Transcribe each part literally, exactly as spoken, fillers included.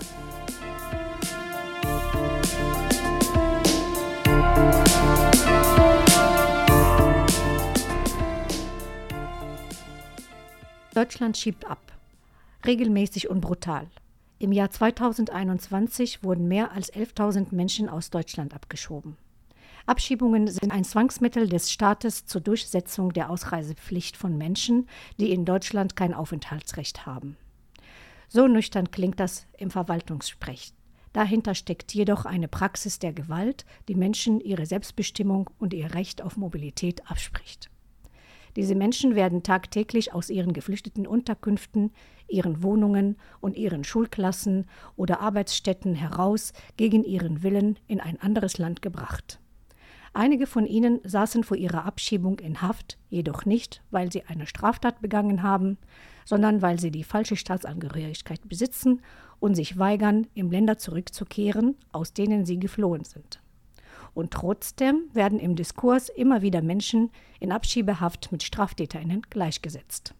Deutschland schiebt ab. Regelmäßig und brutal. Im Jahr zweitausendeinundzwanzig wurden mehr als elftausend Menschen aus Deutschland abgeschoben. Abschiebungen sind ein Zwangsmittel des Staates zur Durchsetzung der Ausreisepflicht von Menschen, die in Deutschland kein Aufenthaltsrecht haben. So nüchtern klingt das im Verwaltungssprech. Dahinter steckt jedoch eine Praxis der Gewalt, die Menschen ihre Selbstbestimmung und ihr Recht auf Mobilität abspricht. Diese Menschen werden tagtäglich aus ihren geflüchteten Unterkünften, ihren Wohnungen und ihren Schulklassen oder Arbeitsstätten heraus gegen ihren Willen in ein anderes Land gebracht. Einige von ihnen saßen vor ihrer Abschiebung in Haft, jedoch nicht, weil sie eine Straftat begangen haben, sondern weil sie die falsche Staatsangehörigkeit besitzen und sich weigern, in Länder zurückzukehren, aus denen sie geflohen sind. Und trotzdem werden im Diskurs immer wieder Menschen in Abschiebehaft mit StraftäterInnen gleichgesetzt.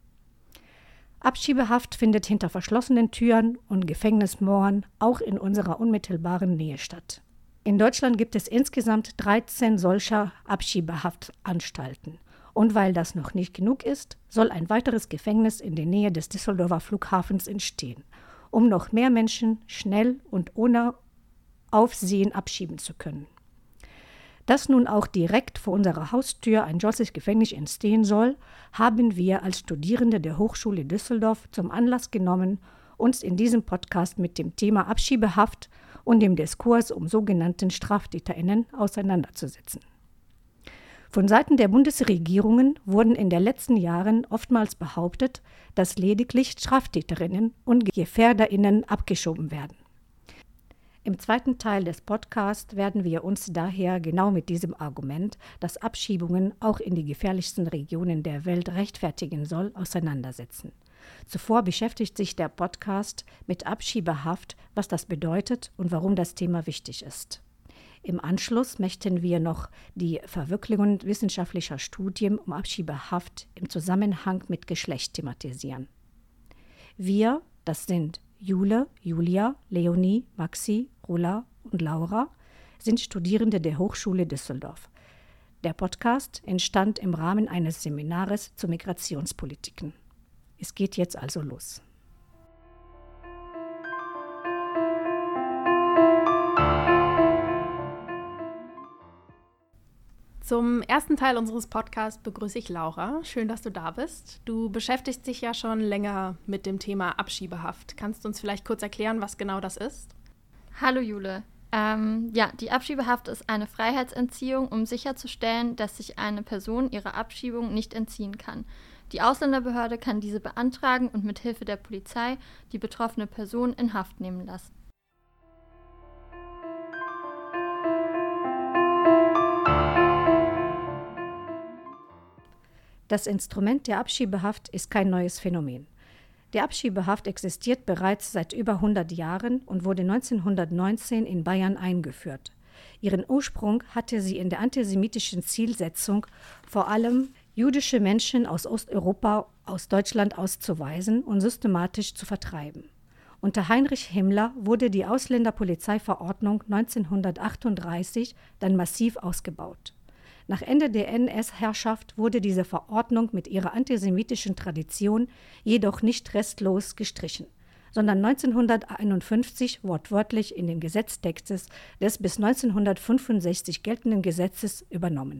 Abschiebehaft findet hinter verschlossenen Türen und Gefängnismauern auch in unserer unmittelbaren Nähe statt. In Deutschland gibt es insgesamt dreizehn solcher Abschiebehaftanstalten. Und weil das noch nicht genug ist, soll ein weiteres Gefängnis in der Nähe des Düsseldorfer Flughafens entstehen, um noch mehr Menschen schnell und ohne Aufsehen abschieben zu können. Dass nun auch direkt vor unserer Haustür ein solches Gefängnis entstehen soll, haben wir als Studierende der Hochschule Düsseldorf zum Anlass genommen, uns in diesem Podcast mit dem Thema Abschiebehaft und dem Diskurs um sogenannten StraftäterInnen auseinanderzusetzen. Von Seiten der Bundesregierungen wurden in den letzten Jahren oftmals behauptet, dass lediglich StraftäterInnen und GefährderInnen abgeschoben werden. Im zweiten Teil des Podcasts werden wir uns daher genau mit diesem Argument, dass Abschiebungen auch in die gefährlichsten Regionen der Welt rechtfertigen soll, auseinandersetzen. Zuvor beschäftigt sich der Podcast mit Abschiebehaft, was das bedeutet und warum das Thema wichtig ist. Im Anschluss möchten wir noch die Verwirklichung wissenschaftlicher Studien um Abschiebehaft im Zusammenhang mit Geschlecht thematisieren. Wir, das sind Jule, Julia, Leonie, Maxi, Rula und Laura, sind Studierende der Hochschule Düsseldorf. Der Podcast entstand im Rahmen eines Seminars zu Migrationspolitiken. Es geht jetzt also los. Zum ersten Teil unseres Podcasts begrüße ich Laura. Schön, dass du da bist. Du beschäftigst dich ja schon länger mit dem Thema Abschiebehaft. Kannst du uns vielleicht kurz erklären, was genau das ist? Hallo Jule. Ähm, ja, die Abschiebehaft ist eine Freiheitsentziehung, um sicherzustellen, dass sich eine Person ihrer Abschiebung nicht entziehen kann. Die Ausländerbehörde kann diese beantragen und mit Hilfe der Polizei die betroffene Person in Haft nehmen lassen. Das Instrument der Abschiebehaft ist kein neues Phänomen. Die Abschiebehaft existiert bereits seit über hundert Jahren und wurde neunzehnhundertneunzehn in Bayern eingeführt. Ihren Ursprung hatte sie in der antisemitischen Zielsetzung, vor allem jüdische Menschen aus Osteuropa aus Deutschland auszuweisen und systematisch zu vertreiben. Unter Heinrich Himmler wurde die Ausländerpolizeiverordnung neunzehnhundertachtunddreißig dann massiv ausgebaut. Nach Ende der N S-Herrschaft wurde diese Verordnung mit ihrer antisemitischen Tradition jedoch nicht restlos gestrichen, sondern neunzehnhunderteinundfünfzig wortwörtlich in den Gesetztext des bis neunzehnhundertfünfundsechzig geltenden Gesetzes übernommen.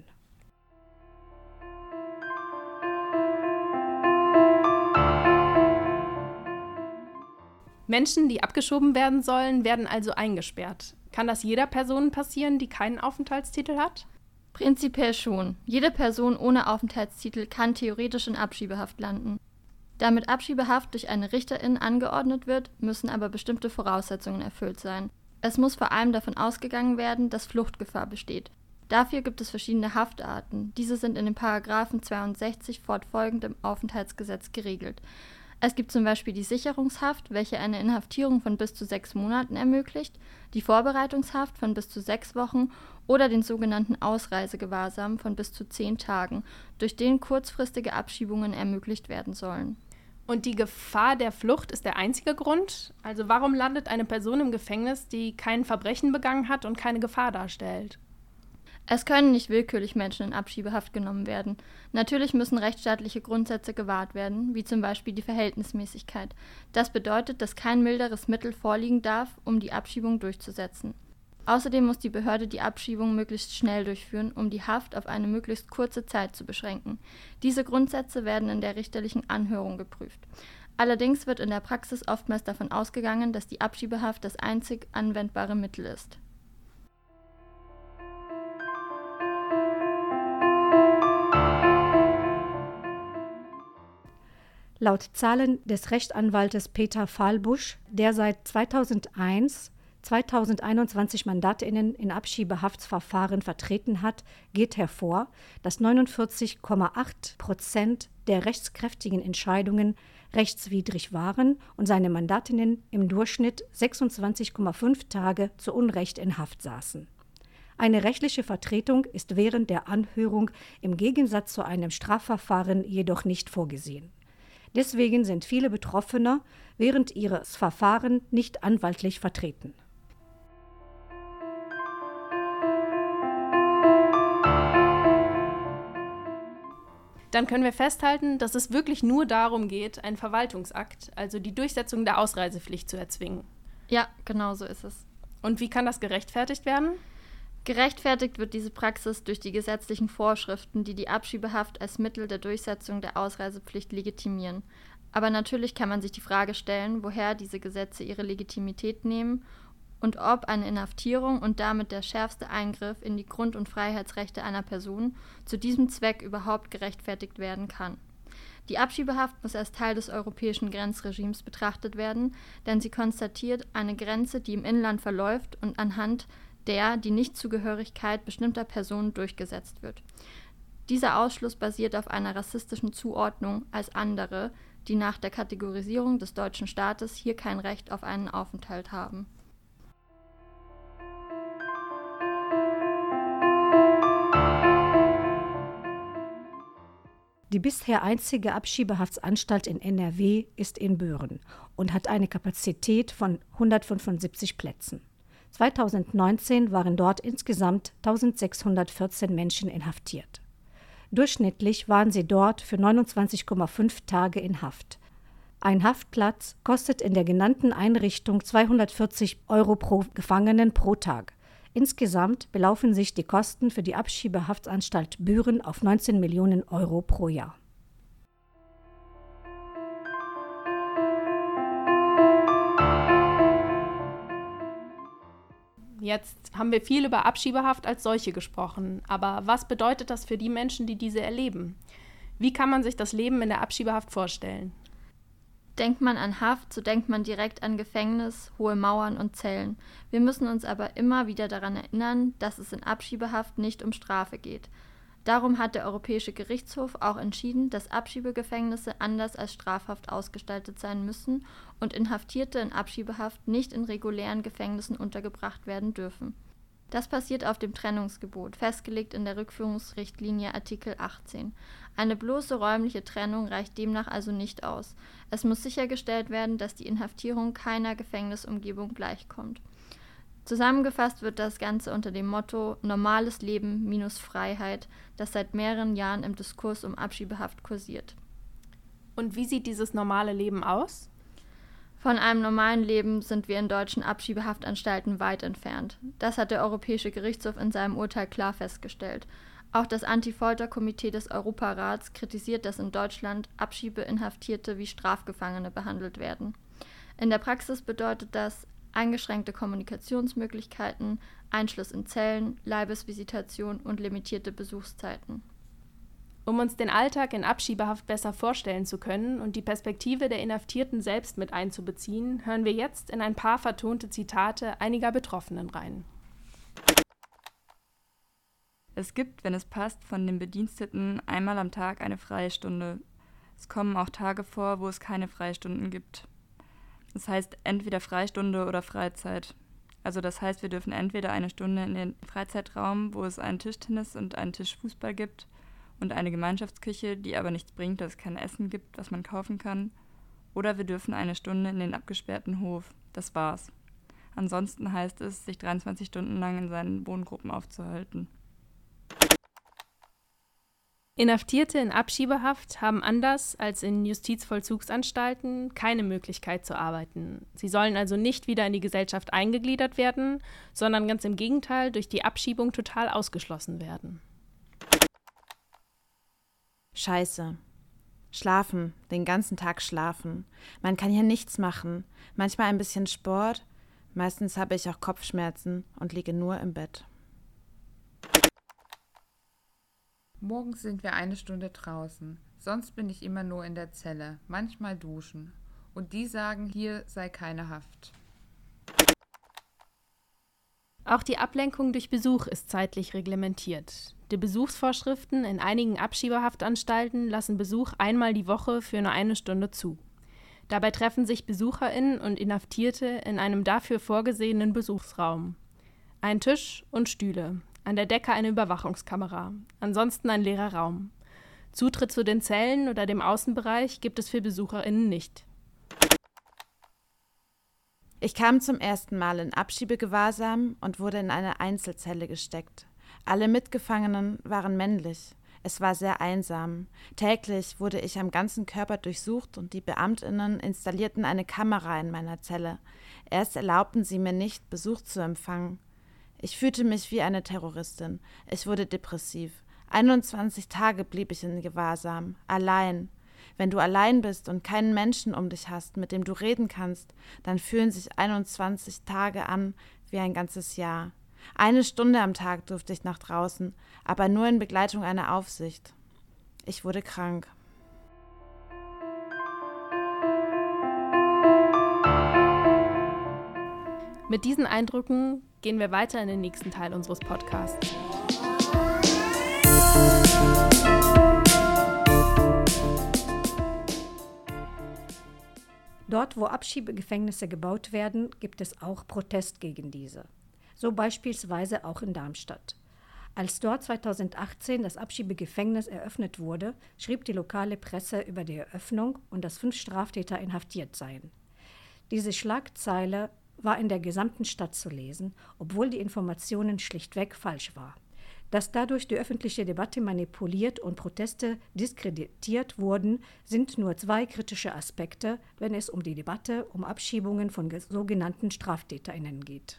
Menschen, die abgeschoben werden sollen, werden also eingesperrt. Kann das jeder Person passieren, die keinen Aufenthaltstitel hat? Prinzipiell schon. Jede Person ohne Aufenthaltstitel kann theoretisch in Abschiebehaft landen. Damit Abschiebehaft durch eine Richterin angeordnet wird, müssen aber bestimmte Voraussetzungen erfüllt sein. Es muss vor allem davon ausgegangen werden, dass Fluchtgefahr besteht. Dafür gibt es verschiedene Haftarten. Diese sind in den Paragraphen zweiundsechzig fortfolgend im Aufenthaltsgesetz geregelt. Es gibt zum Beispiel die Sicherungshaft, welche eine Inhaftierung von bis zu sechs Monaten ermöglicht, die Vorbereitungshaft von bis zu sechs Wochen oder den sogenannten Ausreisegewahrsam von bis zu zehn Tagen, durch den kurzfristige Abschiebungen ermöglicht werden sollen. Und die Gefahr der Flucht ist der einzige Grund? Also warum landet eine Person im Gefängnis, die kein Verbrechen begangen hat und keine Gefahr darstellt? Es können nicht willkürlich Menschen in Abschiebehaft genommen werden. Natürlich müssen rechtsstaatliche Grundsätze gewahrt werden, wie zum Beispiel die Verhältnismäßigkeit. Das bedeutet, dass kein milderes Mittel vorliegen darf, um die Abschiebung durchzusetzen. Außerdem muss die Behörde die Abschiebung möglichst schnell durchführen, um die Haft auf eine möglichst kurze Zeit zu beschränken. Diese Grundsätze werden in der richterlichen Anhörung geprüft. Allerdings wird in der Praxis oftmals davon ausgegangen, dass die Abschiebehaft das einzig anwendbare Mittel ist. Laut Zahlen des Rechtsanwaltes Peter Fahlbusch, der seit zweitausendeins zweitausendeinundzwanzig MandatInnen in Abschiebehaftsverfahren vertreten hat, geht hervor, dass neunundvierzig Komma acht Prozent der rechtskräftigen Entscheidungen rechtswidrig waren und seine Mandatinnen im Durchschnitt sechsundzwanzig Komma fünf Tage zu Unrecht in Haft saßen. Eine rechtliche Vertretung ist während der Anhörung im Gegensatz zu einem Strafverfahren jedoch nicht vorgesehen. Deswegen sind viele Betroffene während ihres Verfahrens nicht anwaltlich vertreten. Dann können wir festhalten, dass es wirklich nur darum geht, einen Verwaltungsakt, also die Durchsetzung der Ausreisepflicht, zu erzwingen. Ja, genau so ist es. Und wie kann das gerechtfertigt werden? Gerechtfertigt wird diese Praxis durch die gesetzlichen Vorschriften, die die Abschiebehaft als Mittel der Durchsetzung der Ausreisepflicht legitimieren. Aber natürlich kann man sich die Frage stellen, woher diese Gesetze ihre Legitimität nehmen und ob eine Inhaftierung und damit der schärfste Eingriff in die Grund- und Freiheitsrechte einer Person zu diesem Zweck überhaupt gerechtfertigt werden kann. Die Abschiebehaft muss als Teil des europäischen Grenzregimes betrachtet werden, denn sie konstatiert eine Grenze, die im Inland verläuft und anhand der die Nichtzugehörigkeit bestimmter Personen durchgesetzt wird. Dieser Ausschluss basiert auf einer rassistischen Zuordnung als andere, die nach der Kategorisierung des deutschen Staates hier kein Recht auf einen Aufenthalt haben. Die bisher einzige Abschiebehaftsanstalt in N R W ist in Büren und hat eine Kapazität von hundertfünfundsiebzig Plätzen. zweitausendneunzehn waren dort insgesamt eintausendsechshundertvierzehn Menschen inhaftiert. Durchschnittlich waren sie dort für neunundzwanzig Komma fünf Tage in Haft. Ein Haftplatz kostet in der genannten Einrichtung zweihundertvierzig Euro pro Gefangenen pro Tag. Insgesamt belaufen sich die Kosten für die Abschiebehaftanstalt Büren auf neunzehn Millionen Euro pro Jahr. Jetzt haben wir viel über Abschiebehaft als solche gesprochen, aber was bedeutet das für die Menschen, die diese erleben? Wie kann man sich das Leben in der Abschiebehaft vorstellen? Denkt man an Haft, so denkt man direkt an Gefängnis, hohe Mauern und Zellen. Wir müssen uns aber immer wieder daran erinnern, dass es in Abschiebehaft nicht um Strafe geht. Darum hat der Europäische Gerichtshof auch entschieden, dass Abschiebegefängnisse anders als Strafhaft ausgestaltet sein müssen und Inhaftierte in Abschiebehaft nicht in regulären Gefängnissen untergebracht werden dürfen. Das basiert auf dem Trennungsgebot, festgelegt in der Rückführungsrichtlinie Artikel achtzehn. Eine bloße räumliche Trennung reicht demnach also nicht aus. Es muss sichergestellt werden, dass die Inhaftierung keiner Gefängnisumgebung gleichkommt. Zusammengefasst wird das Ganze unter dem Motto Normales Leben minus Freiheit, das seit mehreren Jahren im Diskurs um Abschiebehaft kursiert. Und wie sieht dieses normale Leben aus? Von einem normalen Leben sind wir in deutschen Abschiebehaftanstalten weit entfernt. Das hat der Europäische Gerichtshof in seinem Urteil klar festgestellt. Auch das Anti-Folter-Komitee des Europarats kritisiert, dass in Deutschland Abschiebeinhaftierte wie Strafgefangene behandelt werden. In der Praxis bedeutet das eingeschränkte Kommunikationsmöglichkeiten, Einschluss in Zellen, Leibesvisitation und limitierte Besuchszeiten. Um uns den Alltag in Abschiebehaft besser vorstellen zu können und die Perspektive der Inhaftierten selbst mit einzubeziehen, hören wir jetzt in ein paar vertonte Zitate einiger Betroffenen rein. Es gibt, wenn es passt, von den Bediensteten einmal am Tag eine Freistunde. Es kommen auch Tage vor, wo es keine Freistunden gibt. Das heißt entweder Freistunde oder Freizeit. Also das heißt, wir dürfen entweder eine Stunde in den Freizeitraum, wo es einen Tischtennis und einen Tischfußball gibt und eine Gemeinschaftsküche, die aber nichts bringt, dass es kein Essen gibt, was man kaufen kann, Oder wir dürfen eine Stunde in den abgesperrten Hof. Das war's. Ansonsten heißt es, sich dreiundzwanzig Stunden lang in seinen Wohngruppen aufzuhalten. Inhaftierte in Abschiebehaft haben anders als in Justizvollzugsanstalten keine Möglichkeit zu arbeiten. Sie sollen also nicht wieder in die Gesellschaft eingegliedert werden, sondern ganz im Gegenteil durch die Abschiebung total ausgeschlossen werden. Scheiße. Schlafen, den ganzen Tag schlafen. Man kann hier nichts machen. Manchmal ein bisschen Sport. Meistens habe ich auch Kopfschmerzen und liege nur im Bett. Morgens sind wir eine Stunde draußen. Sonst bin ich immer nur in der Zelle, manchmal duschen. Und die sagen, hier sei keine Haft. Auch die Ablenkung durch Besuch ist zeitlich reglementiert. Die Besuchsvorschriften in einigen Abschiebehaftanstalten lassen Besuch einmal die Woche für nur eine Stunde zu. Dabei treffen sich BesucherInnen und Inhaftierte in einem dafür vorgesehenen Besuchsraum. Ein Tisch und Stühle, an der Decke eine Überwachungskamera, ansonsten ein leerer Raum. Zutritt zu den Zellen oder dem Außenbereich gibt es für BesucherInnen nicht. Ich kam zum ersten Mal in Abschiebegewahrsam und wurde in eine Einzelzelle gesteckt. Alle Mitgefangenen waren männlich. Es war sehr einsam. Täglich wurde ich am ganzen Körper durchsucht und die BeamtInnen installierten eine Kamera in meiner Zelle. Erst erlaubten sie mir nicht, Besuch zu empfangen. Ich fühlte mich wie eine Terroristin. Ich wurde depressiv. einundzwanzig Tage blieb ich in Gewahrsam, allein. Wenn du allein bist und keinen Menschen um dich hast, mit dem du reden kannst, dann fühlen sich einundzwanzig Tage an wie ein ganzes Jahr. Eine Stunde am Tag durfte ich nach draußen, aber nur in Begleitung einer Aufsicht. Ich wurde krank. Mit diesen Eindrücken gehen wir weiter in den nächsten Teil unseres Podcasts. Dort, wo Abschiebegefängnisse gebaut werden, gibt es auch Protest gegen diese. So beispielsweise auch in Darmstadt. Als dort zweitausendachtzehn das Abschiebegefängnis eröffnet wurde, schrieb die lokale Presse über die Eröffnung und dass fünf Straftäter inhaftiert seien. Diese Schlagzeile war in der gesamten Stadt zu lesen, obwohl die Informationen schlichtweg falsch war. Dass dadurch die öffentliche Debatte manipuliert und Proteste diskreditiert wurden, sind nur zwei kritische Aspekte, wenn es um die Debatte um Abschiebungen von sogenannten StraftäterInnen geht.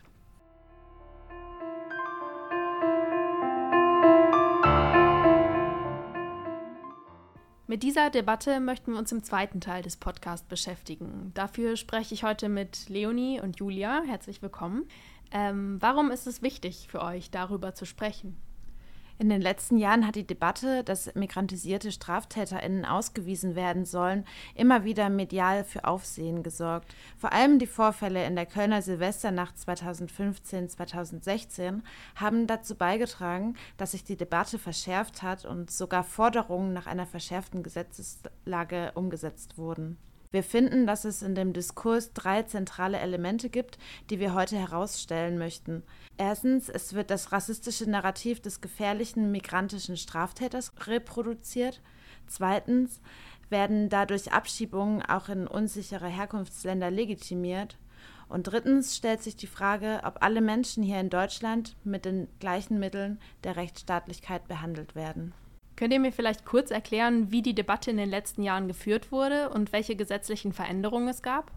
Mit dieser Debatte möchten wir uns im zweiten Teil des Podcasts beschäftigen. Dafür spreche ich heute mit Leonie und Julia. Herzlich willkommen. Ähm, warum ist es wichtig für euch, darüber zu sprechen? In den letzten Jahren hat die Debatte, dass migrantisierte StraftäterInnen ausgewiesen werden sollen, immer wieder medial für Aufsehen gesorgt. Vor allem die Vorfälle in der Kölner Silvesternacht zweitausendfünfzehn zweitausendsechzehn haben dazu beigetragen, dass sich die Debatte verschärft hat und sogar Forderungen nach einer verschärften Gesetzeslage umgesetzt wurden. Wir finden, dass es in dem Diskurs drei zentrale Elemente gibt, die wir heute herausstellen möchten. Erstens, es wird das rassistische Narrativ des gefährlichen migrantischen Straftäters reproduziert. Zweitens, werden dadurch Abschiebungen auch in unsichere Herkunftsländer legitimiert. Und drittens stellt sich die Frage, ob alle Menschen hier in Deutschland mit den gleichen Mitteln der Rechtsstaatlichkeit behandelt werden. Könnt ihr mir vielleicht kurz erklären, wie die Debatte in den letzten Jahren geführt wurde und welche gesetzlichen Veränderungen es gab?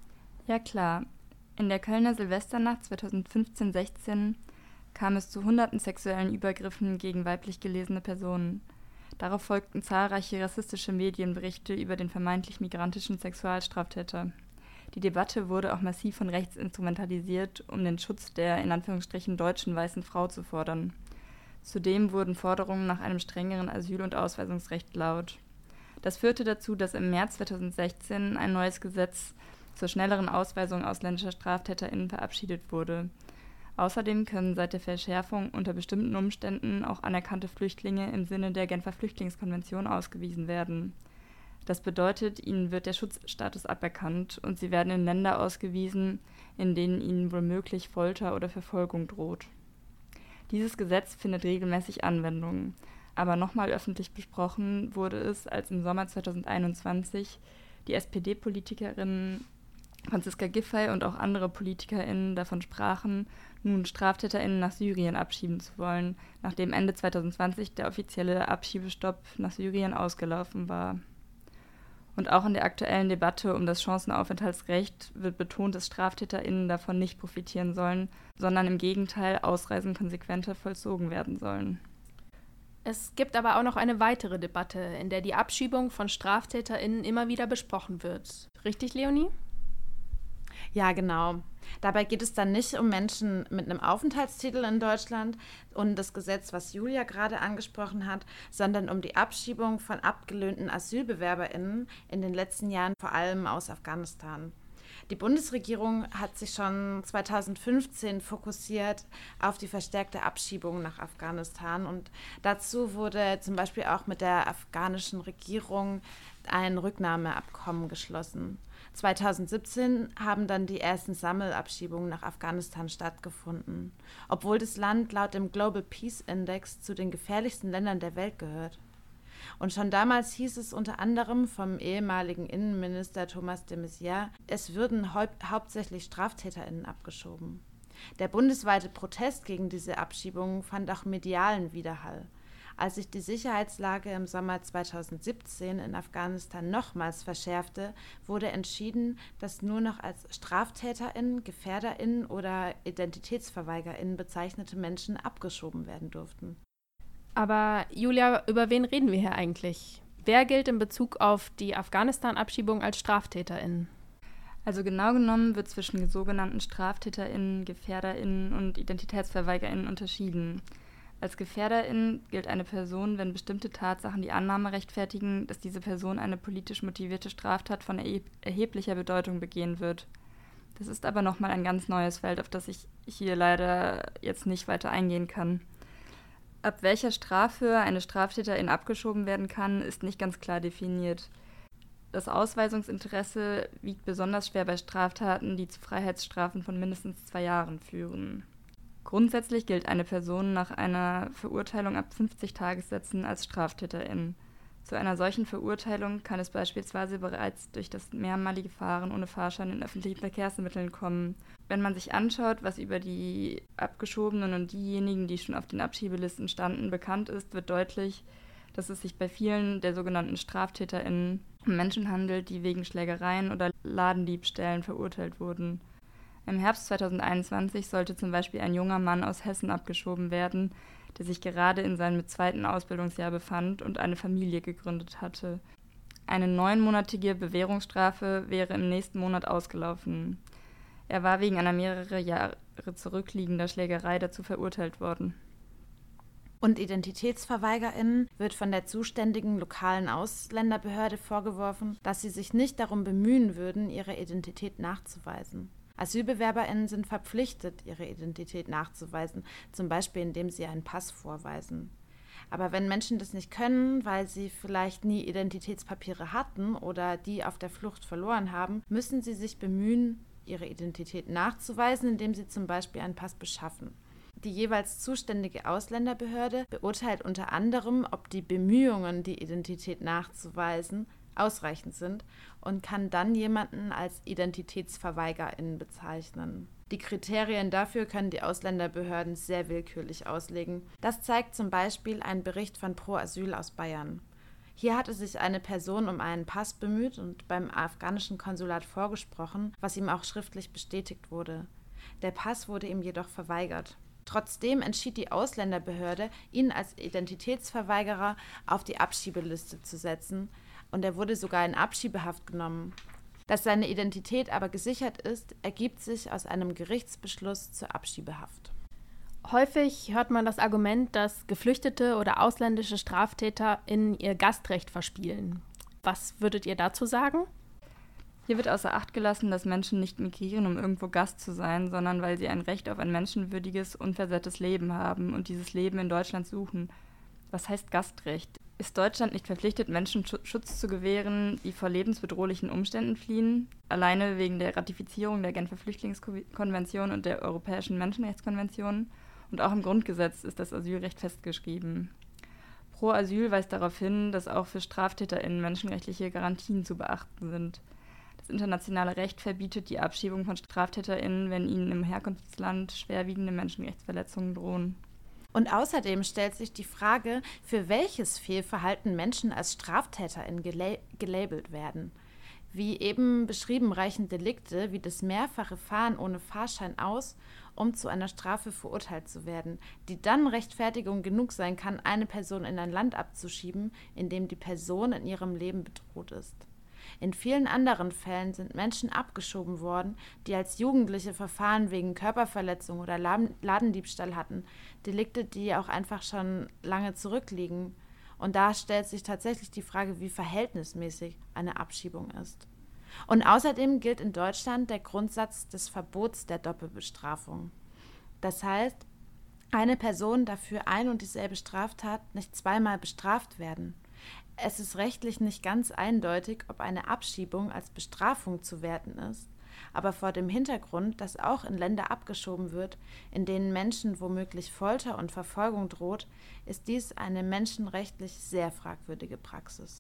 Ja klar, in der Kölner Silvesternacht zweitausendfünfzehn sechzehn kam es zu hunderten sexuellen Übergriffen gegen weiblich gelesene Personen. Darauf folgten zahlreiche rassistische Medienberichte über den vermeintlich migrantischen Sexualstraftäter. Die Debatte wurde auch massiv von rechts instrumentalisiert, um den Schutz der in Anführungsstrichen deutschen weißen Frau zu fordern. Zudem wurden Forderungen nach einem strengeren Asyl- und Ausweisungsrecht laut. Das führte dazu, dass im März zweitausendsechzehn ein neues Gesetz zur schnelleren Ausweisung ausländischer StraftäterInnen verabschiedet wurde. Außerdem können seit der Verschärfung unter bestimmten Umständen auch anerkannte Flüchtlinge im Sinne der Genfer Flüchtlingskonvention ausgewiesen werden. Das bedeutet, ihnen wird der Schutzstatus aberkannt und sie werden in Länder ausgewiesen, in denen ihnen womöglich Folter oder Verfolgung droht. Dieses Gesetz findet regelmäßig Anwendung, aber nochmal öffentlich besprochen wurde es, als im Sommer zweitausendeinundzwanzig die S P D-Politikerin Franziska Giffey und auch andere PolitikerInnen davon sprachen, nun StraftäterInnen nach Syrien abschieben zu wollen, nachdem Ende zwanzig zwanzig der offizielle Abschiebestopp nach Syrien ausgelaufen war. Und auch in der aktuellen Debatte um das Chancenaufenthaltsrecht wird betont, dass StraftäterInnen davon nicht profitieren sollen, sondern im Gegenteil Ausreisen konsequenter vollzogen werden sollen. Es gibt aber auch noch eine weitere Debatte, in der die Abschiebung von StraftäterInnen immer wieder besprochen wird. Richtig, Leonie? Ja, genau. Dabei geht es dann nicht um Menschen mit einem Aufenthaltstitel in Deutschland und das Gesetz, was Julia gerade angesprochen hat, sondern um die Abschiebung von abgelöhnten AsylbewerberInnen in den letzten Jahren, vor allem aus Afghanistan. Die Bundesregierung hat sich schon zweitausendfünfzehn fokussiert auf die verstärkte Abschiebung nach Afghanistan und dazu wurde zum Beispiel auch mit der afghanischen Regierung ein Rücknahmeabkommen geschlossen. zweitausendsiebzehn haben dann die ersten Sammelabschiebungen nach Afghanistan stattgefunden, obwohl das Land laut dem Global Peace Index zu den gefährlichsten Ländern der Welt gehört. Und schon damals hieß es unter anderem vom ehemaligen Innenminister Thomas de Maizière, es würden hau- hauptsächlich StraftäterInnen abgeschoben. Der bundesweite Protest gegen diese Abschiebungen fand auch medialen Widerhall. Als sich die Sicherheitslage im Sommer zweitausendsiebzehn in Afghanistan nochmals verschärfte, wurde entschieden, dass nur noch als StraftäterInnen, GefährderInnen oder IdentitätsverweigerInnen bezeichnete Menschen abgeschoben werden durften. Aber Julia, über wen reden wir hier eigentlich? Wer gilt in Bezug auf die Afghanistan-Abschiebung als StraftäterInnen? Also genau genommen wird zwischen sogenannten StraftäterInnen, GefährderInnen und IdentitätsverweigerInnen unterschieden. Als GefährderInnen gilt eine Person, wenn bestimmte Tatsachen die Annahme rechtfertigen, dass diese Person eine politisch motivierte Straftat von erheb- erheblicher Bedeutung begehen wird. Das ist aber nochmal ein ganz neues Feld, auf das ich hier leider jetzt nicht weiter eingehen kann. Ab welcher Strafe eine Straftäterin abgeschoben werden kann, ist nicht ganz klar definiert. Das Ausweisungsinteresse wiegt besonders schwer bei Straftaten, die zu Freiheitsstrafen von mindestens zwei Jahren führen. Grundsätzlich gilt eine Person nach einer Verurteilung ab fünfzig Tagessätzen als Straftäterin. Zu einer solchen Verurteilung kann es beispielsweise bereits durch das mehrmalige Fahren ohne Fahrschein in öffentlichen Verkehrsmitteln kommen. Wenn man sich anschaut, was über die Abgeschobenen und diejenigen, die schon auf den Abschiebelisten standen, bekannt ist, wird deutlich, dass es sich bei vielen der sogenannten StraftäterInnen um Menschen handelt, die wegen Schlägereien oder Ladendiebstählen verurteilt wurden. Im Herbst zweitausendeinundzwanzig sollte zum Beispiel ein junger Mann aus Hessen abgeschoben werden, der sich gerade in seinem zweiten Ausbildungsjahr befand und eine Familie gegründet hatte. Eine neunmonatige Bewährungsstrafe wäre im nächsten Monat ausgelaufen. Er war wegen einer mehrere Jahre zurückliegender Schlägerei dazu verurteilt worden. Und IdentitätsverweigerInnen wird von der zuständigen lokalen Ausländerbehörde vorgeworfen, dass sie sich nicht darum bemühen würden, ihre Identität nachzuweisen. AsylbewerberInnen sind verpflichtet, ihre Identität nachzuweisen, zum Beispiel indem sie einen Pass vorweisen. Aber wenn Menschen das nicht können, weil sie vielleicht nie Identitätspapiere hatten oder die auf der Flucht verloren haben, müssen sie sich bemühen, ihre Identität nachzuweisen, indem sie zum Beispiel einen Pass beschaffen. Die jeweils zuständige Ausländerbehörde beurteilt unter anderem, ob die Bemühungen, die Identität nachzuweisen, ausreichend sind und kann dann jemanden als IdentitätsverweigerInnen bezeichnen. Die Kriterien dafür können die Ausländerbehörden sehr willkürlich auslegen. Das zeigt zum Beispiel ein Bericht von Pro Asyl aus Bayern. Hier hatte sich eine Person um einen Pass bemüht und beim afghanischen Konsulat vorgesprochen, was ihm auch schriftlich bestätigt wurde. Der Pass wurde ihm jedoch verweigert. Trotzdem entschied die Ausländerbehörde, ihn als Identitätsverweigerer auf die Abschiebeliste zu setzen, und er wurde sogar in Abschiebehaft genommen. Dass seine Identität aber gesichert ist, ergibt sich aus einem Gerichtsbeschluss zur Abschiebehaft. Häufig hört man das Argument, dass geflüchtete oder ausländische StraftäterInnen ihr Gastrecht verspielen. Was würdet ihr dazu sagen? Hier wird außer Acht gelassen, dass Menschen nicht migrieren, um irgendwo Gast zu sein, sondern weil sie ein Recht auf ein menschenwürdiges, unversehrtes Leben haben und dieses Leben in Deutschland suchen. Was heißt Gastrecht? Ist Deutschland nicht verpflichtet, Menschen Schutz zu gewähren, die vor lebensbedrohlichen Umständen fliehen? Alleine wegen der Ratifizierung der Genfer Flüchtlingskonvention und der Europäischen Menschenrechtskonvention? Und auch im Grundgesetz ist das Asylrecht festgeschrieben. Pro Asyl weist darauf hin, dass auch für StraftäterInnen menschenrechtliche Garantien zu beachten sind. Das internationale Recht verbietet die Abschiebung von StraftäterInnen, wenn ihnen im Herkunftsland schwerwiegende Menschenrechtsverletzungen drohen. Und außerdem stellt sich die Frage, für welches Fehlverhalten Menschen als StraftäterInnen gela- gelabelt werden. Wie eben beschrieben reichen Delikte wie das mehrfache Fahren ohne Fahrschein aus, um zu einer Strafe verurteilt zu werden, die dann Rechtfertigung genug sein kann, eine Person in ein Land abzuschieben, in dem die Person in ihrem Leben bedroht ist. In vielen anderen Fällen sind Menschen abgeschoben worden, die als Jugendliche Verfahren wegen Körperverletzung oder Ladendiebstahl hatten, Delikte, die auch einfach schon lange zurückliegen. Und da stellt sich tatsächlich die Frage, wie verhältnismäßig eine Abschiebung ist. Und außerdem gilt in Deutschland der Grundsatz des Verbots der Doppelbestrafung. Das heißt, eine Person darf für ein und dieselbe Straftat nicht zweimal bestraft werden. Es ist rechtlich nicht ganz eindeutig, ob eine Abschiebung als Bestrafung zu werten ist, aber vor dem Hintergrund, dass auch in Länder abgeschoben wird, in denen Menschen womöglich Folter und Verfolgung droht, ist dies eine menschenrechtlich sehr fragwürdige Praxis.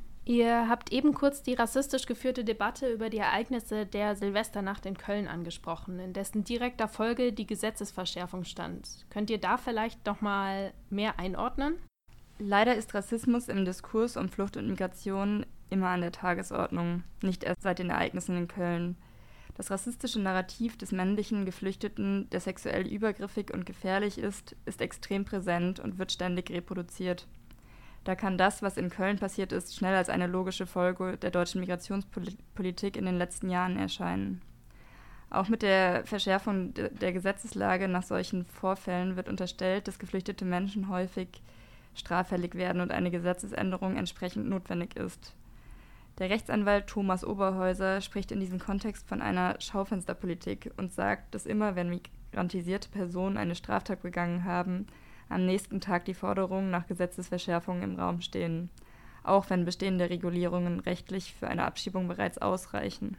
Ihr habt eben kurz die rassistisch geführte Debatte über die Ereignisse der Silvesternacht in Köln angesprochen, in dessen direkter Folge die Gesetzesverschärfung stand. Könnt ihr da vielleicht noch mal mehr einordnen? Leider ist Rassismus im Diskurs um Flucht und Migration immer an der Tagesordnung, nicht erst seit den Ereignissen in Köln. Das rassistische Narrativ des männlichen Geflüchteten, der sexuell übergriffig und gefährlich ist, ist extrem präsent und wird ständig reproduziert. Da kann das, was in Köln passiert ist, schnell als eine logische Folge der deutschen Migrationspolitik in den letzten Jahren erscheinen. Auch mit der Verschärfung der Gesetzeslage nach solchen Vorfällen wird unterstellt, dass geflüchtete Menschen häufig straffällig werden und eine Gesetzesänderung entsprechend notwendig ist. Der Rechtsanwalt Thomas Oberhäuser spricht in diesem Kontext von einer Schaufensterpolitik und sagt, dass immer, wenn migrantisierte Personen eine Straftat begangen haben, am nächsten Tag die Forderungen nach Gesetzesverschärfungen im Raum stehen, auch wenn bestehende Regulierungen rechtlich für eine Abschiebung bereits ausreichen.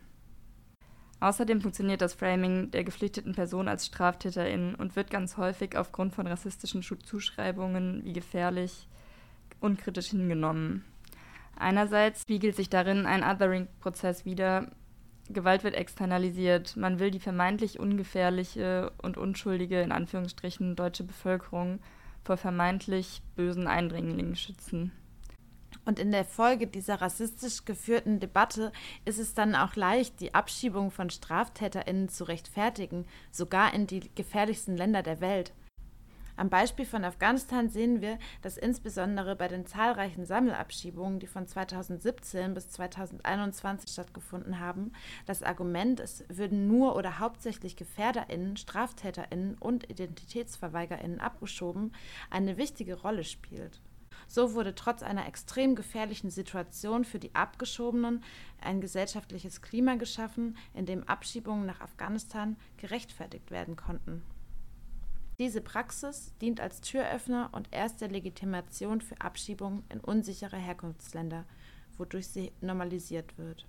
Außerdem funktioniert das Framing der geflüchteten Person als StraftäterInnen und wird ganz häufig aufgrund von rassistischen Zuschreibungen wie gefährlich unkritisch hingenommen. Einerseits spiegelt sich darin ein Othering-Prozess wider. Gewalt wird externalisiert. Man will die vermeintlich ungefährliche und unschuldige, in Anführungsstrichen, deutsche Bevölkerung vor vermeintlich bösen Eindringlingen schützen. Und in der Folge dieser rassistisch geführten Debatte ist es dann auch leicht, die Abschiebung von StraftäterInnen zu rechtfertigen, sogar in die gefährlichsten Länder der Welt. Am Beispiel von Afghanistan sehen wir, dass insbesondere bei den zahlreichen Sammelabschiebungen, die von zweitausendsiebzehn bis zweitausendeinundzwanzig stattgefunden haben, das Argument, es würden nur oder hauptsächlich GefährderInnen, StraftäterInnen und IdentitätsverweigerInnen abgeschoben, eine wichtige Rolle spielt. So wurde trotz einer extrem gefährlichen Situation für die Abgeschobenen ein gesellschaftliches Klima geschaffen, in dem Abschiebungen nach Afghanistan gerechtfertigt werden konnten. Diese Praxis dient als Türöffner und erste Legitimation für Abschiebungen in unsichere Herkunftsländer, wodurch sie normalisiert wird.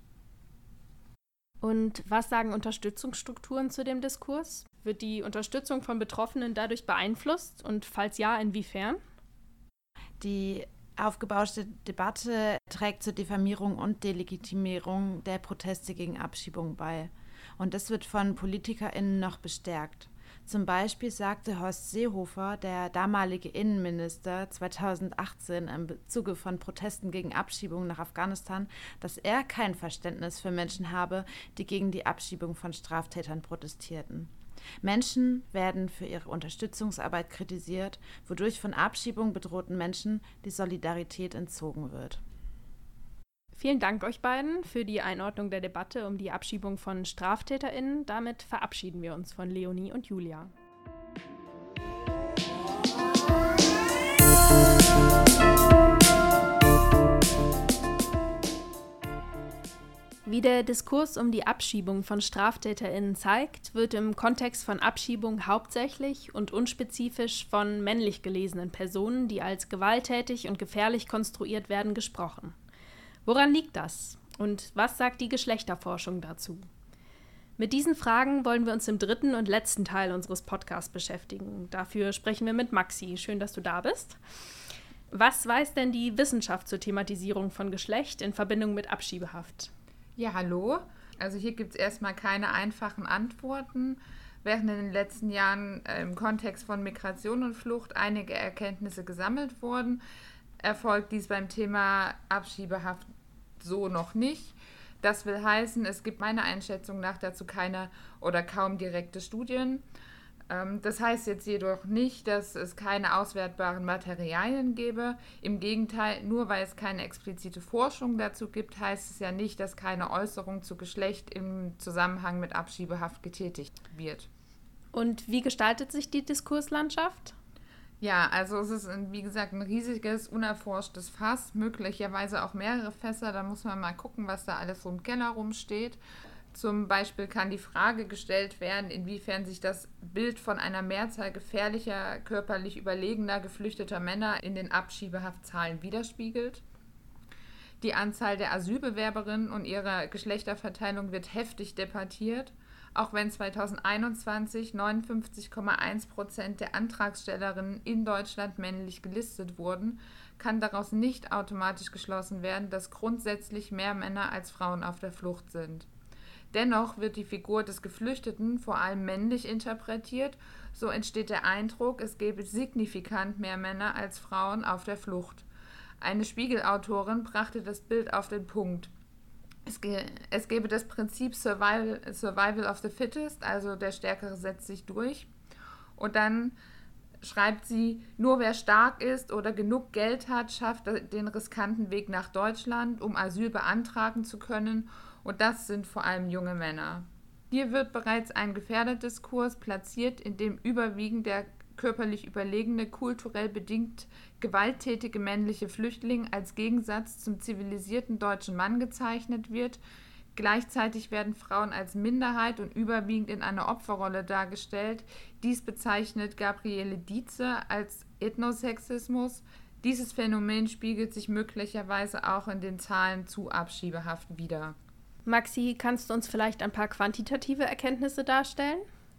Und was sagen Unterstützungsstrukturen zu dem Diskurs? Wird die Unterstützung von Betroffenen dadurch beeinflusst und falls ja, inwiefern? Die aufgebauschte Debatte trägt zur Diffamierung und Delegitimierung der Proteste gegen Abschiebung bei. Und das wird von PolitikerInnen noch bestärkt. Zum Beispiel sagte Horst Seehofer, der damalige Innenminister, zweitausendachtzehn im Zuge von Protesten gegen Abschiebung nach Afghanistan, dass er kein Verständnis für Menschen habe, die gegen die Abschiebung von Straftätern protestierten. Menschen werden für ihre Unterstützungsarbeit kritisiert, wodurch von Abschiebung bedrohten Menschen die Solidarität entzogen wird. Vielen Dank euch beiden für die Einordnung der Debatte um die Abschiebung von StraftäterInnen. Damit verabschieden wir uns von Leonie und Julia. Wie der Diskurs um die Abschiebung von StraftäterInnen zeigt, wird im Kontext von Abschiebung hauptsächlich und unspezifisch von männlich gelesenen Personen, die als gewalttätig und gefährlich konstruiert werden, gesprochen. Woran liegt das? Und was sagt die Geschlechterforschung dazu? Mit diesen Fragen wollen wir uns im dritten und letzten Teil unseres Podcasts beschäftigen. Dafür sprechen wir mit Maxi. Schön, dass du da bist. Was weiß denn die Wissenschaft zur Thematisierung von Geschlecht in Verbindung mit Abschiebehaft? Ja, hallo. Also hier gibt es erstmal keine einfachen Antworten. Während in den letzten Jahren äh, im Kontext von Migration und Flucht einige Erkenntnisse gesammelt wurden, erfolgt dies beim Thema Abschiebehaft so noch nicht. Das will heißen, es gibt meiner Einschätzung nach dazu keine oder kaum direkte Studien. Das heißt jetzt jedoch nicht, dass es keine auswertbaren Materialien gäbe. Im Gegenteil, nur weil es keine explizite Forschung dazu gibt, heißt es ja nicht, dass keine Äußerung zu Geschlecht im Zusammenhang mit Abschiebehaft getätigt wird. Und wie gestaltet sich die Diskurslandschaft? Ja, also es ist, ein, wie gesagt, ein riesiges, unerforschtes Fass, möglicherweise auch mehrere Fässer. Da muss man mal gucken, was da alles so im Keller rumsteht. Zum Beispiel kann die Frage gestellt werden, inwiefern sich das Bild von einer Mehrzahl gefährlicher, körperlich überlegener, geflüchteter Männer in den Abschiebehaftzahlen widerspiegelt. Die Anzahl der Asylbewerberinnen und ihrer Geschlechterverteilung wird heftig debattiert. Auch wenn zweitausendeinundzwanzig neunundfünfzig Komma eins Prozent der Antragstellerinnen in Deutschland männlich gelistet wurden, kann daraus nicht automatisch geschlossen werden, dass grundsätzlich mehr Männer als Frauen auf der Flucht sind. Dennoch wird die Figur des Geflüchteten vor allem männlich interpretiert, so entsteht der Eindruck, es gäbe signifikant mehr Männer als Frauen auf der Flucht. Eine Spiegel-Autorin brachte das Bild auf den Punkt. Es, ge- es gäbe das Prinzip Survival, Survival of the Fittest, also der Stärkere setzt sich durch. Und dann schreibt sie, nur wer stark ist oder genug Geld hat, schafft den riskanten Weg nach Deutschland, um Asyl beantragen zu können. Und das sind vor allem junge Männer. Hier wird bereits ein Gefährderdiskurs platziert, in dem überwiegend der körperlich überlegene, kulturell bedingt gewalttätige männliche Flüchtling als Gegensatz zum zivilisierten deutschen Mann gezeichnet wird. Gleichzeitig werden Frauen als Minderheit und überwiegend in einer Opferrolle dargestellt. Dies bezeichnet Gabriele Dietze als Ethnosexismus. Dieses Phänomen spiegelt sich möglicherweise auch in den Zahlen zu Abschiebehaft wider. Maxi, kannst du uns vielleicht ein paar quantitative Erkenntnisse darstellen?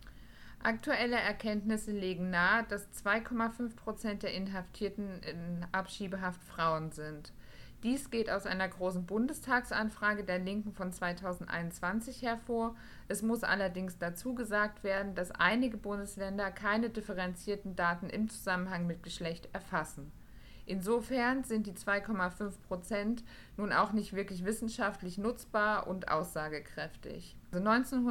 Aktuelle Erkenntnisse legen nahe, dass zwei Komma fünf Prozent der Inhaftierten in Abschiebehaft Frauen sind. Dies geht aus einer großen Bundestagsanfrage der Linken von zweitausendeinundzwanzig hervor. Es muss allerdings dazu gesagt werden, dass einige Bundesländer keine differenzierten Daten im Zusammenhang mit Geschlecht erfassen. Insofern sind die zwei Komma fünf Prozent nun auch nicht wirklich wissenschaftlich nutzbar und aussagekräftig. Also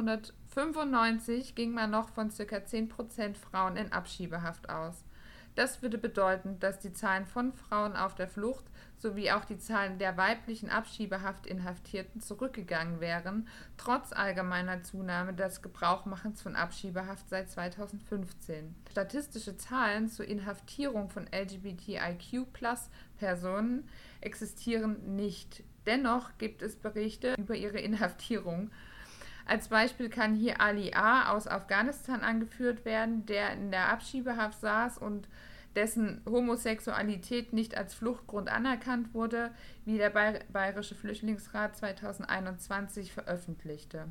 neunzehnhundertfünfundneunzig ging man noch von ca. zehn Prozent Frauen in Abschiebehaft aus. Das würde bedeuten, dass die Zahlen von Frauen auf der Flucht sowie auch die Zahlen der weiblichen Abschiebehaft-Inhaftierten zurückgegangen wären, trotz allgemeiner Zunahme des Gebrauchmachens von Abschiebehaft seit zweitausendfünfzehn. Statistische Zahlen zur Inhaftierung von L G B T I Q Plus Personen existieren nicht. Dennoch gibt es Berichte über ihre Inhaftierung. Als Beispiel kann hier Ali A. aus Afghanistan angeführt werden, der in der Abschiebehaft saß und dessen Homosexualität nicht als Fluchtgrund anerkannt wurde, wie der Bayerische Flüchtlingsrat zweitausendeinundzwanzig veröffentlichte.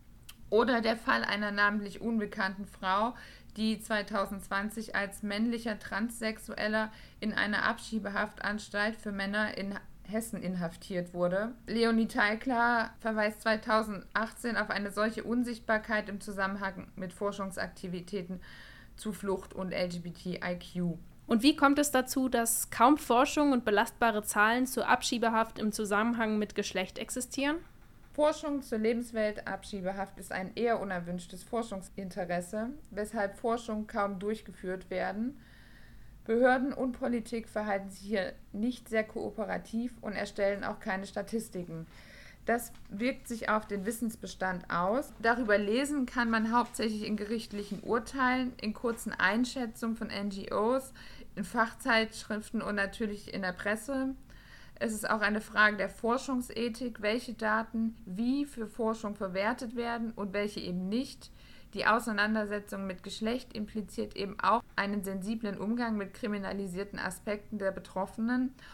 Oder der Fall einer namentlich unbekannten Frau, die zweitausendzwanzig als männlicher Transsexueller in einer Abschiebehaftanstalt für Männer in Hessen inhaftiert wurde. Leonie Teikler verweist zweitausendachtzehn auf eine solche Unsichtbarkeit im Zusammenhang mit Forschungsaktivitäten zu Flucht und L G B T I Q. Und wie kommt es dazu, dass kaum Forschung und belastbare Zahlen zur Abschiebehaft im Zusammenhang mit Geschlecht existieren? Forschung zur Lebenswelt Abschiebehaft ist ein eher unerwünschtes Forschungsinteresse, weshalb Forschungen kaum durchgeführt werden. Behörden und Politik verhalten sich hier nicht sehr kooperativ und erstellen auch keine Statistiken. Das wirkt sich auf den Wissensbestand aus. Darüber lesen kann man hauptsächlich in gerichtlichen Urteilen, in kurzen Einschätzungen von N G Os, in Fachzeitschriften und natürlich in der Presse. Es ist auch eine Frage der Forschungsethik, welche Daten wie für Forschung verwertet werden und welche eben nicht. Die Auseinandersetzung mit Geschlecht impliziert eben auch einen sensiblen Umgang mit kriminalisierten Aspekten der Betroffenen.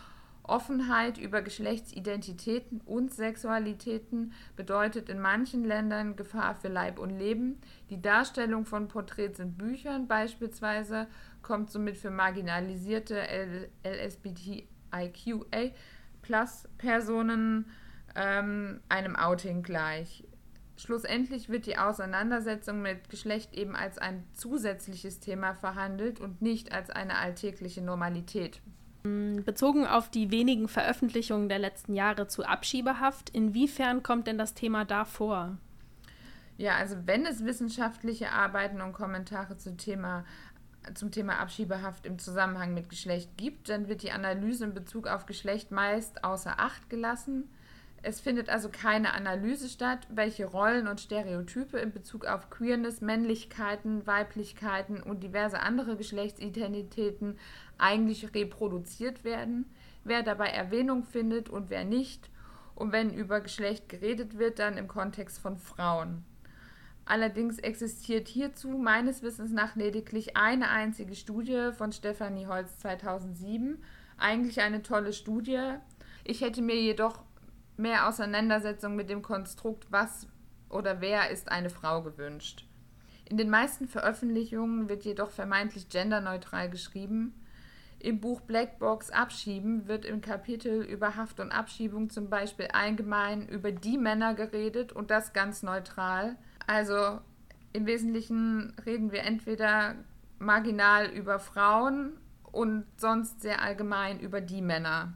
Offenheit über Geschlechtsidentitäten und Sexualitäten bedeutet in manchen Ländern Gefahr für Leib und Leben. Die Darstellung von Porträts in Büchern beispielsweise kommt somit für marginalisierte L S B T I Q A Plus Personen ähm, einem Outing gleich. Schlussendlich wird die Auseinandersetzung mit Geschlecht eben als ein zusätzliches Thema verhandelt und nicht als eine alltägliche Normalität. Bezogen auf die wenigen Veröffentlichungen der letzten Jahre zu Abschiebehaft, inwiefern kommt denn das Thema da vor? Ja, also wenn es wissenschaftliche Arbeiten und Kommentare zum Thema, zum Thema Abschiebehaft im Zusammenhang mit Geschlecht gibt, dann wird die Analyse in Bezug auf Geschlecht meist außer Acht gelassen. Es findet also keine Analyse statt, welche Rollen und Stereotype in Bezug auf Queerness, Männlichkeiten, Weiblichkeiten und diverse andere Geschlechtsidentitäten eigentlich reproduziert werden, wer dabei Erwähnung findet und wer nicht, und wenn über Geschlecht geredet wird, dann im Kontext von Frauen. Allerdings existiert hierzu meines Wissens nach lediglich eine einzige Studie von Stefanie Holz zweitausendsieben, eigentlich eine tolle Studie. Ich hätte mir jedoch mehr Auseinandersetzung mit dem Konstrukt was oder wer ist eine Frau gewünscht. In den meisten Veröffentlichungen wird jedoch vermeintlich genderneutral geschrieben. Im Buch Blackbox Abschieben wird im Kapitel über Haft und Abschiebung zum Beispiel allgemein über die Männer geredet und das ganz neutral. Also im Wesentlichen reden wir entweder marginal über Frauen und sonst sehr allgemein über die Männer.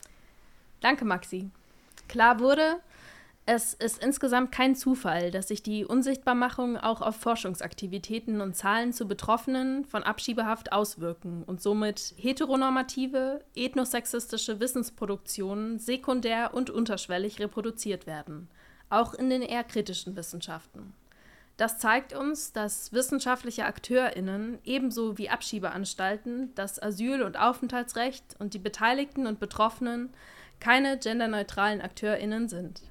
Danke, Maxi. Klar wurde, es ist insgesamt kein Zufall, dass sich die Unsichtbarmachung auch auf Forschungsaktivitäten und Zahlen zu Betroffenen von Abschiebehaft auswirken und somit heteronormative, ethnosexistische Wissensproduktionen sekundär und unterschwellig reproduziert werden, auch in den eher kritischen Wissenschaften. Das zeigt uns, dass wissenschaftliche AkteurInnen ebenso wie Abschiebeanstalten das Asyl- und Aufenthaltsrecht und die Beteiligten und Betroffenen keine genderneutralen AkteurInnen sind.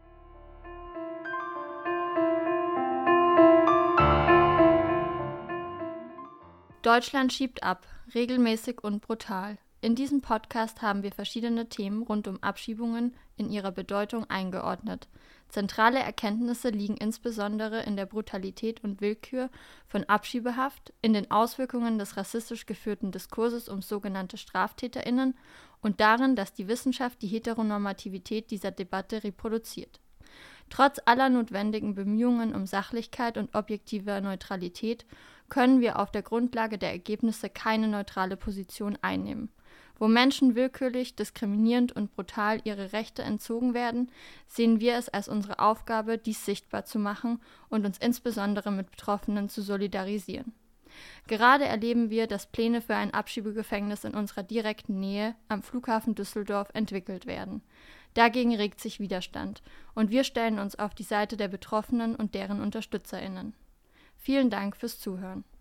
Deutschland schiebt ab, regelmäßig und brutal. In diesem Podcast haben wir verschiedene Themen rund um Abschiebungen in ihrer Bedeutung eingeordnet. Zentrale Erkenntnisse liegen insbesondere in der Brutalität und Willkür von Abschiebehaft, in den Auswirkungen des rassistisch geführten Diskurses um sogenannte StraftäterInnen und darin, dass die Wissenschaft die Heteronormativität dieser Debatte reproduziert. Trotz aller notwendigen Bemühungen um Sachlichkeit und objektive Neutralität können wir auf der Grundlage der Ergebnisse keine neutrale Position einnehmen. Wo Menschen willkürlich, diskriminierend und brutal ihre Rechte entzogen werden, sehen wir es als unsere Aufgabe, dies sichtbar zu machen und uns insbesondere mit Betroffenen zu solidarisieren. Gerade erleben wir, dass Pläne für ein Abschiebegefängnis in unserer direkten Nähe am Flughafen Düsseldorf entwickelt werden. Dagegen regt sich Widerstand und wir stellen uns auf die Seite der Betroffenen und deren UnterstützerInnen. Vielen Dank fürs Zuhören.